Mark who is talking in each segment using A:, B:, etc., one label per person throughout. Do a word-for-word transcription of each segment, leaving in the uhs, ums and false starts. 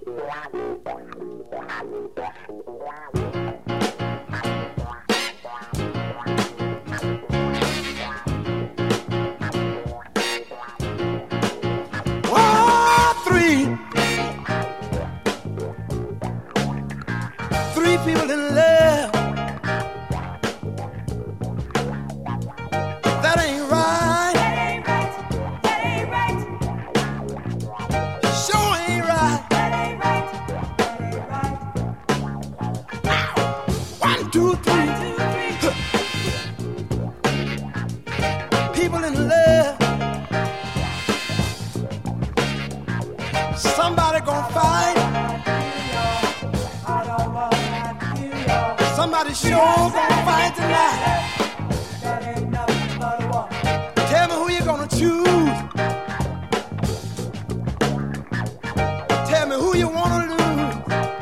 A: Oh, three, three people in love. That ain't right.
B: That ain't right. That ain't right.
A: Sure ain't right.
B: That ain't right. That ain't right.
A: One, two, three. People in love. Somebody gonna fight. Somebody sure gonna fight tonight.
B: That ain't nothing but a walk.
A: Tell me who you gonna choose. Tell me who you wanna lose.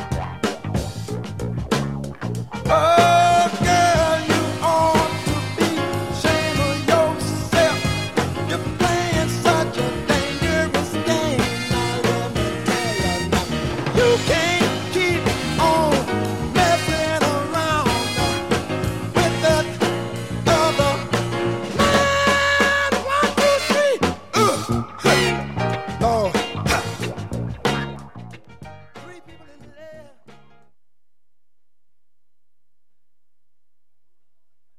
A: Oh, girl, you ought to be ashamed of yourself. You're playing such a dangerous game. Now let me tell you now. You can't